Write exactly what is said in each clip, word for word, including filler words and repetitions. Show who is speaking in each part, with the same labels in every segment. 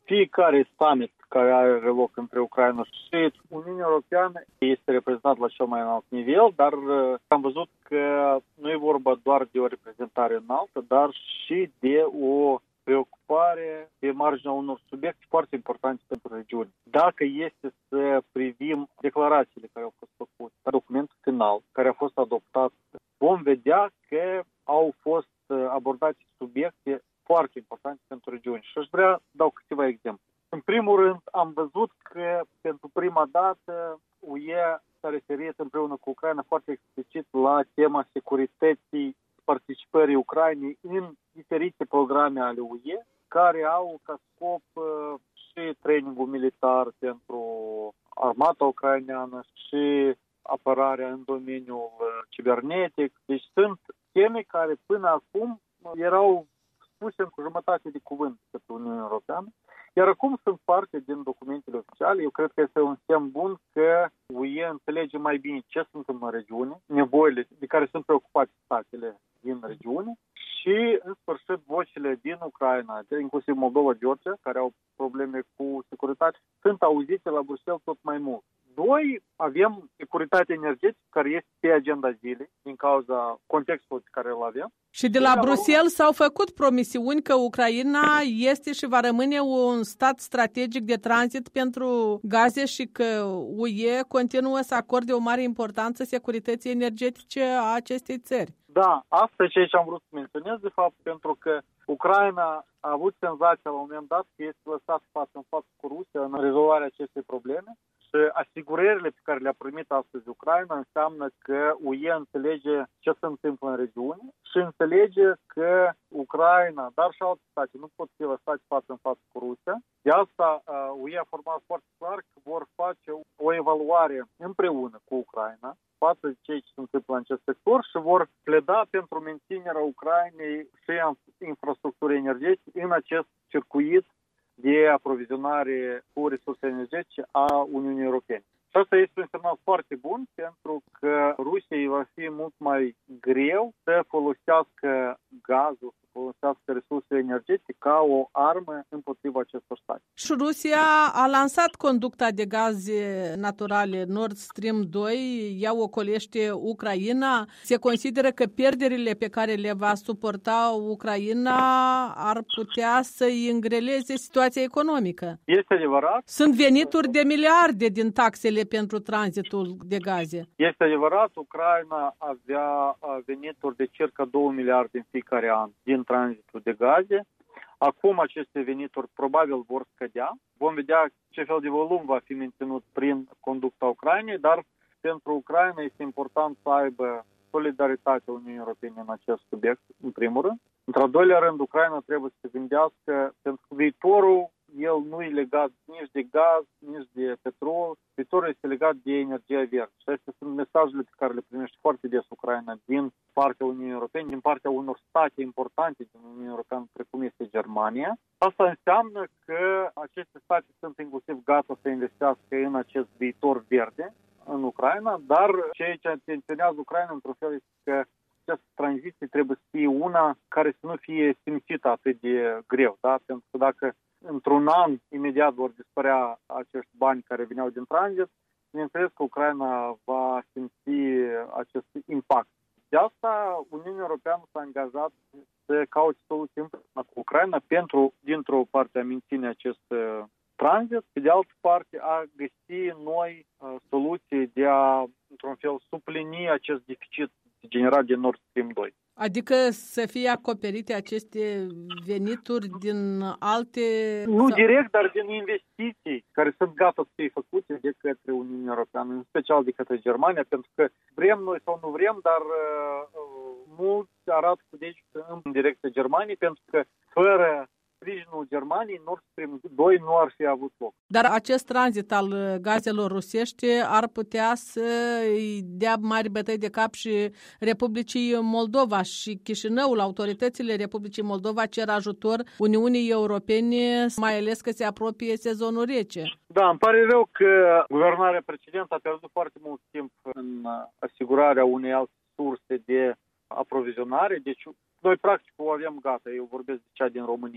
Speaker 1: fiecare summit care are loc între Ucraina și Uniunea Europeană este reprezentat la cel mai înalt nivel, dar am văzut că nu e vorba doar de o reprezentare înaltă, dar și de o preocupare pe marginea unor subiecte foarte importante pentru regiune. Dacă este să privim declarațiile care au fost făcute, documentul final care a fost adoptat, vom vedea că au fost abordate subiecte foarte importante pentru regiune. Și aș vrea dau câteva exemple. În primul rând, am văzut că pentru prima dată U E s-a referit împreună cu Ucraina foarte explicit la tema securității participării Ucrainei în diferite programe ale U E, care au ca scop uh, și trainingul militar pentru armata ucraineană și apărarea în domeniul uh, cibernetic. Deci sunt teme care până acum erau spuse în jumătate de cuvânt pentru Uniunea Europeană, iar acum sunt parte din documentele oficiale. Eu cred că este un semn bun că U E înțelege mai bine ce sunt în regiune, nevoile de care sunt preocupate statele din regiune și, în sfârșit, vocile din Ucraina, inclusiv Moldova, Georgia, care au probleme cu securitate, sunt auzite la Bruxelles tot mai mult. Doi, avem securitatea energetică, care este pe agenda zilei, din cauza contextului pe care îl avem.
Speaker 2: Și de la Bruxelles s-au făcut promisiuni că Ucraina este și va rămâne un stat strategic de tranzit pentru gaze și că U E continuă să acorde o mare importanță securității energetice a acestei țări.
Speaker 1: Da, asta e ceea ce am vrut să menționez, de fapt, pentru că Ucraina a avut senzația la un moment dat că este lăsat față în față cu Rusia în rezolvarea acestei probleme. Și asigurările pe care le-a primit astăzi Ucraina înseamnă că U E înțelege ce se întâmplă în regiune și înțelege că Ucraina, dar și alte state, nu pot fi lăsate față în față cu Rusia. De asta U E a format foarte clar că vor face o evaluare împreună cu Ucraina față de ceea ce se întâmplă în acest sector și vor pleda pentru menținerea Ucrainei și a infrastructurii energetice în acest circuit de aprovizionare cu resurse energetice a Uniunii Europene. Și asta este un semnal foarte bun, pentru că Rusiei va fi mult mai greu să folosească gazul, să folosească resurse energetice ca o armă împotriva acestor state.
Speaker 2: Și Rusia a lansat conducta de gaze naturale Nord Stream doi, ea ocolește Ucraina. Se consideră că pierderile pe care le va suporta Ucraina ar putea să-i îngreleze situația economică.
Speaker 1: Este adevărat.
Speaker 2: Sunt venituri de miliarde din taxele pentru tranzitul de gaze.
Speaker 1: Este adevărat, Ucraina avea venituri de circa două miliarde în fiecare an din tranzitul de gaze. Acum aceste venituri probabil vor scădea. Vom vedea ce fel de volum va fi menținut prin conducta Ucrainei, dar pentru Ucraina este important să aibă solidaritatea Uniunii Europene în acest subiect, în primul rând. Într-al doilea rând, Ucraina trebuie să se gândească, pentru că viitorul el nu e legat nici de gaz, nici de petrol, viitorul este legat de energia verde. Și acestea sunt mesajele pe care le primește foarte des Ucraina din partea Uniunii Europene, din partea unor state importante din Uniunea Europeană, precum este Germania. Asta înseamnă că aceste state sunt inclusiv gata să investească în acest viitor verde în Ucraina, dar ceea ce intenționează Ucraina într-un fel este că această tranziție trebuie să fie una care să nu fie simțită atât de greu, da? Pentru că dacă într-un an imediat vor dispărea acești bani care veneau din tranzit, bineînțeles că Ucraina va simți acest impact. De asta Uniunea Europeană s-a angajat să caute soluții împreună cu Ucraina pentru, dintr-o parte, a menține acest tranzit, pe de altă parte, a găsi noi uh, soluții de a, într-un fel, suplini acest deficit generat de Nord Stream doi.
Speaker 2: Adică să fie acoperite aceste venituri din alte...
Speaker 1: Nu direct, dar din investiții care sunt gata să fie făcute de către Uniunea Europeană, în special de către Germania, pentru că vrem noi sau nu vrem, dar uh, mulți arată cu degetul în direcția Germaniei, pentru că fără sprijinul Germaniei, Nord Stream doi nu ar fi avut loc.
Speaker 2: Dar acest tranzit al gazelor rusești ar putea să îi dea mari bătăi de cap și Republicii Moldova și Chișinăul. Autoritățile Republicii Moldova cer ajutor Uniunii Europene, mai ales că se apropie sezonul rece.
Speaker 1: Da, îmi pare rău că guvernarea precedentă a pierdut foarte mult timp în asigurarea unei alte surse de aprovizionare. Deci noi practic o avem gata, eu vorbesc de cea din România.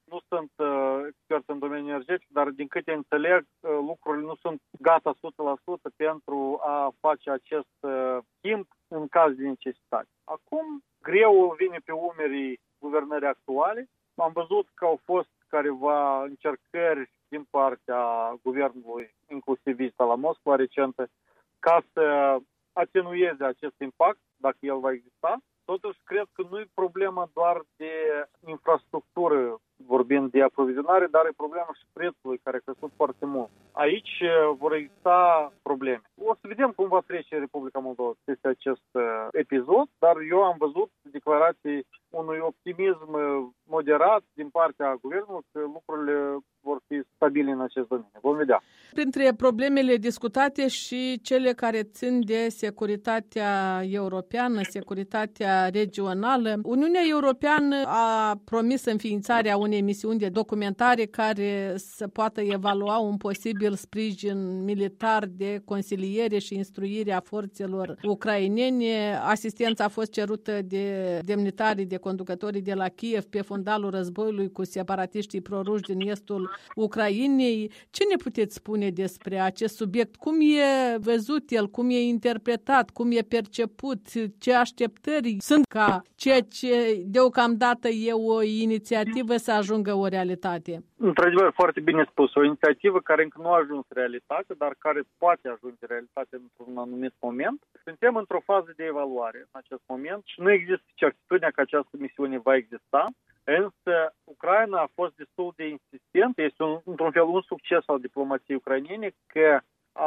Speaker 1: nu sunt uh, expert în domeniul energetic, dar din câte înțeleg, uh, lucrurile nu sunt gata o sută la sută pentru a face acest uh, schimb în caz de necesitate. Acum, greul vine pe umerii guvernării actuale. Am văzut că au fost careva încercări din partea guvernului, inclusiv vizita la Moscova recentă, ca să atenueze acest impact, dacă el va exista. Totuși, cred că nu e problema doar de infrastructură, vorbind de aprovizionare, dar e problema și prețului, care a crescut foarte mult. Aici vor exista probleme. O să vedem cum va trece Republica Moldova peste acest episod, dar eu am văzut declarații unui optimism moderat din partea guvernului că lucrurile vor fi stabile în acest domeniu. Vom vedea.
Speaker 2: Printre problemele discutate și cele care țin de securitatea europeană, securitatea regională, Uniunea Europeană a promis înființarea unei misiuni de documentare care să poată evalua un posibil sprijin militar de consiliere și instruire a forțelor ucrainene. Asistența a fost cerută de demnitarii, de conducătorii de la Kiev pe fundalul războiului cu separatiștii proruși din estul Ucrainei. Ce ne puteți spune despre acest subiect? Cum e văzut el? Cum e interpretat? Cum e perceput? Ce așteptări sunt ca ceea ce deocamdată e o inițiativă să ajungă o realitate?
Speaker 1: Într-adevăr, foarte bine spus. O inițiativă care încă nu a ajuns realitate, dar care poate ajunge realitate într-un anumit moment. Suntem într-o fază de evaluare în acest moment și nu există certitudinea că această misiune va exista. Însă, Ucraina a fost destul de insistentă, este un, într-un fel un succes al diplomației ucrainene că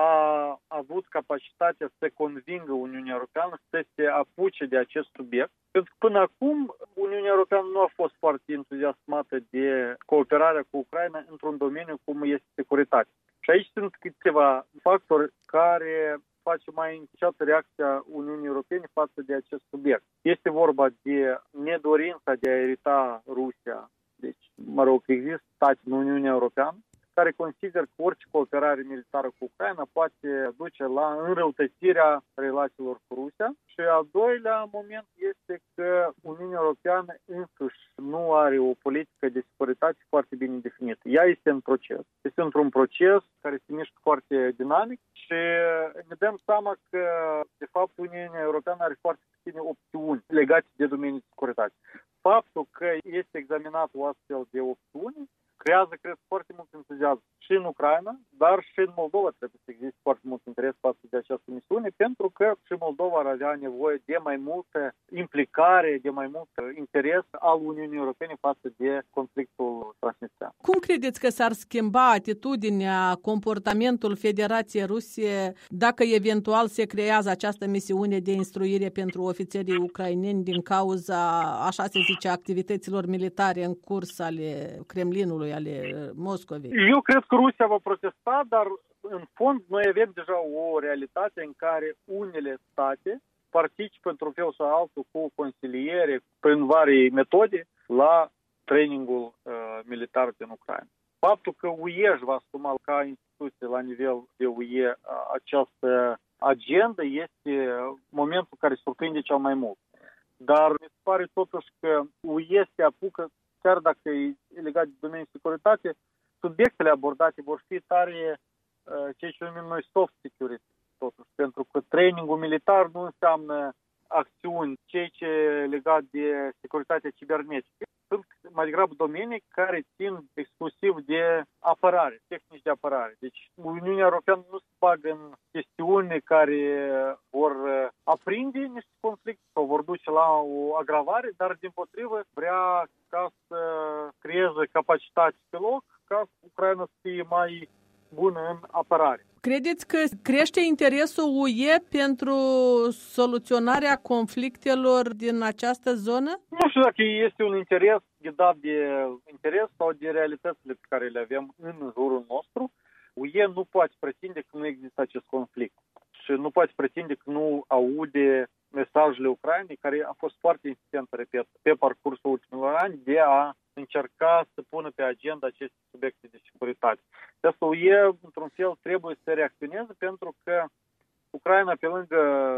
Speaker 1: a avut capacitatea să convingă Uniunea Europeană să se apuce de acest subiect. Pentru că până acum Uniunea Europeană nu a fost foarte entuziasmată de cooperarea cu Ucraina într-un domeniu cum este securitatea. Și aici sunt câteva factori care face mai înceată reacția Uniunii Europene față de acest subiect. Este vorba de nedorința de a erita Rusia. Deci, mă rog, există state în Uniunea Europeană care consideră că orice cooperare militară cu Ucraina poate duce la înrăutățirea relațiilor cu Rusia. Și al doilea moment este că Uniunea Europeană însuși nu are o politică de securitate foarte bine definită. Ea este în proces. Este într-un proces care se mișcă foarte dinamic și ne dăm seama că, de fapt, Uniunea Europeană are foarte puține opțiuni legate de domeniul de securitate. Faptul că este examinat o astfel de opțiuni creează, cred, foarte mult entuziasm și în Ucraina, dar și în Moldova trebuie să existe foarte mult interes față de această misiune, pentru că și Moldova ar avea nevoie de mai multă implicare, de mai mult interes al Uniunii Europene față de conflictul transnistrean.
Speaker 2: Cum credeți că s-ar schimba atitudinea, comportamentul Federației Ruse dacă eventual se creează această misiune de instruire pentru ofițerii ucraineni din cauza, așa se zice, activităților militare în curs ale Kremlinului, ale Moscovei?
Speaker 1: Eu cred că Rusia va protesta, dar în fond noi avem deja o realitate în care unele state participă într-un fel sau altul cu consiliere, prin vari metode, la trainingul uh, militar din Ucraina. Faptul că U E își va asuma ca instituție la nivel de U E această agendă este momentul care surprinde cel mai mult. Dar mi se pare totuși că U E se apucă, chiar dacă e legat de domeniul securitate, subiectele abordate vor fi tare uh, ceea ce numim noi soft security, totuși, pentru că trainingul militar nu înseamnă acțiuni, ceea ce e legat de securitatea cibernetică. Sunt mai degrabă domenii care țin exclusiv de apărare, tehnici de apărare. Deci Uniunea Europeană nu se bagă în chestiuni care vor aprinde niște conflicte sau vor duce la o agravare, dar din potrivă vrea ca să creeze capacitate pe loc, ca Ucraina să fie mai bună în apărare.
Speaker 2: Credeți că crește interesul U E pentru soluționarea conflictelor din această zonă?
Speaker 1: Nu știu dacă este un interes ghidat de interes sau de realitățile pe care le avem în jurul nostru. U E nu poate pretinde că nu există acest conflict și nu poate pretinde că nu aude mesajele Ucrainei, care a fost foarte insistent, repet, pe parcursul ultimilor ani, de a încerca să pună pe agenda aceste subiecte de securitate. De asta U E, într-un fel, trebuie să reacționeze pentru că Ucraina, pe lângă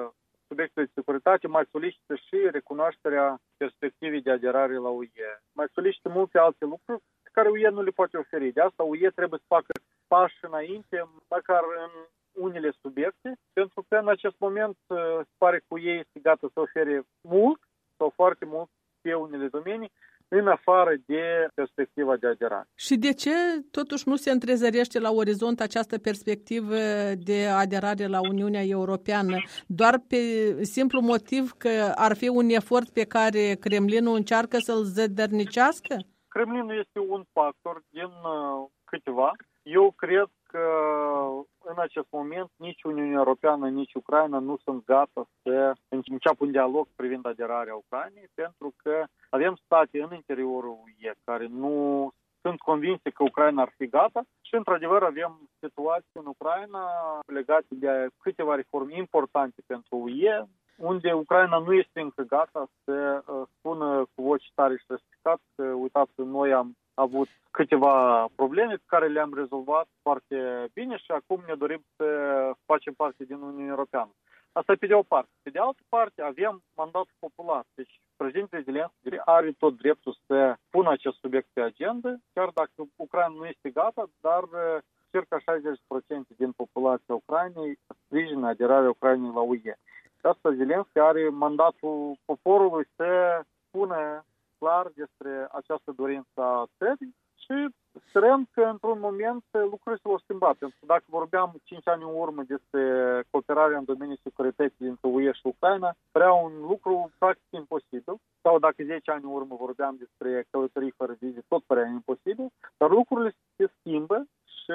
Speaker 1: subiectul de securitate mai solicită și recunoașterea perspectivei de aderare la U E. Mai solicită multe alte lucruri pe care U E nu le poate oferi. De asta U E trebuie să facă pași înainte, măcar în unele subiecte, pentru că în acest moment se pare că U E este gata să ofere mult sau foarte mult pe unele domenii, în afară de perspectiva de aderare.
Speaker 2: Și de ce totuși nu se întrezărește la orizont această perspectivă de aderare la Uniunea Europeană? Doar pe simplu motiv că ar fi un efort pe care Kremlinul încearcă să-l zădărnicească?
Speaker 1: Kremlinul este un factor din uh, câteva. Eu cred că în acest moment nici Uniunea Europeană, nici Ucraina nu sunt gata să înceapă un dialog privind aderarea Ucrainei, pentru că avem state în interiorul U E care nu sunt convinse că Ucraina ar fi gata și, într-adevăr, avem situații în Ucraina legate de câteva reforme importante pentru U E, unde Ucraina nu este încă gata să spună cu voce tare și răspicat că, uitați, noi am avut câteva probleme pe care le-am rezolvat foarte bine și acum ne dorim să facem parte din Uniunea Europeană. Asta e pe de o parte. Pe de altă parte, avem mandatul popular. Deci, președintele Zelenski are tot dreptul să pună acest subiect pe agenda, chiar dacă Ucraina nu este gata, dar circa șaizeci la sută din populația Ucrainei sprijină aderarea Ucrainei la U E. De asta Zelenski are mandatul poporului să spună clar despre această dorință a țării și sperăm că într-un moment lucrurile se vor schimba. Pentru că dacă vorbeam cinci ani în urmă despre cooperarea în domeniul securității dintre U E și Ucraina, părea un lucru practic imposibil. Sau dacă zece ani în urmă vorbeam despre călătorii fără vize, tot părea imposibil. Dar lucrurile se schimbă și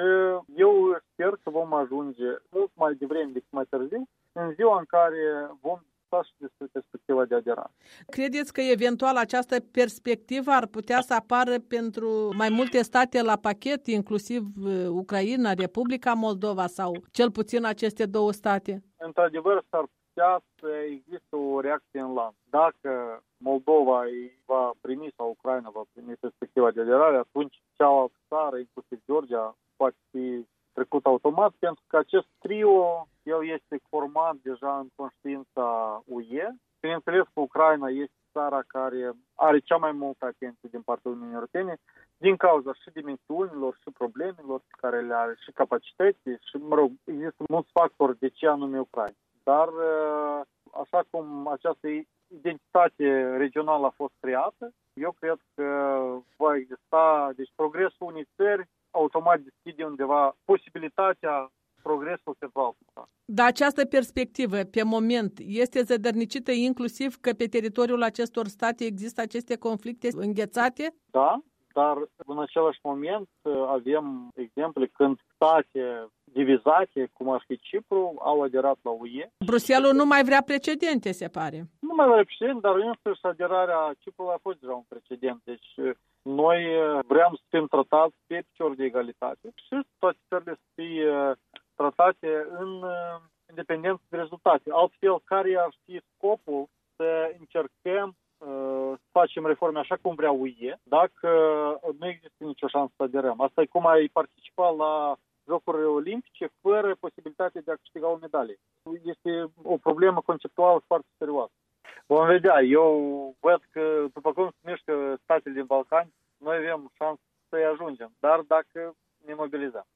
Speaker 1: eu sper că vom ajunge mult mai devreme decât mai târziu în ziua în care vom și despre perspectiva de aderare.
Speaker 2: Credeți că eventual această perspectivă ar putea să apară pentru mai multe state la pachet, inclusiv Ucraina, Republica Moldova sau cel puțin aceste două state?
Speaker 1: Într-adevăr, s-ar putea să există o reacție în lanț. Dacă Moldova va primi sau Ucraina va primi perspectiva de aderare, atunci cealaltă țară, inclusiv Georgia, poate fi trecut automat, pentru că acest trio, el este format deja în conștiința U E. Bineînțeles că Ucraina este țara care are cea mai multă atenție din partea Uniunii Europene, din cauza și dimensiunilor, și problemelor pe care le are, și capacității, și, mă rog, există mulți factori de ce anume Ucraina. Dar, așa cum această identitate regională a fost creată, eu cred că va exista, deci progresul unei țări automat deschide undeva posibilitatea progresul pentru altă țară.
Speaker 2: Dar această perspectivă, pe moment, este zădărnicită inclusiv că pe teritoriul acestor state există aceste conflicte înghețate?
Speaker 1: Da, dar în același moment avem exemple când state divizate, cum ar fi Cipru, au aderat la U E.
Speaker 2: Bruxelles nu mai vrea precedente, se pare.
Speaker 1: Nu mai vrea precedente, dar însăși aderarea Ciprului a fost deja un precedent. Deci noi vrem să fim tratați pe picior de egalitate și toate țările să fie tratate în independență de rezultate. Altfel, care ar fi scopul să încercăm să facem reforme așa cum vrea U E, dacă nu există nicio șansă să aderăm? Asta e cum ai participa la Jocurile Olimpice fără posibilitatea de a câștiga o medalie. Este o problemă conceptuală foarte serioasă. Vom vedea. Eu văd că, după cum se mișcă statele din Balcani, noi avem șansă să-i ajungem, dar dacă ne mobilizăm.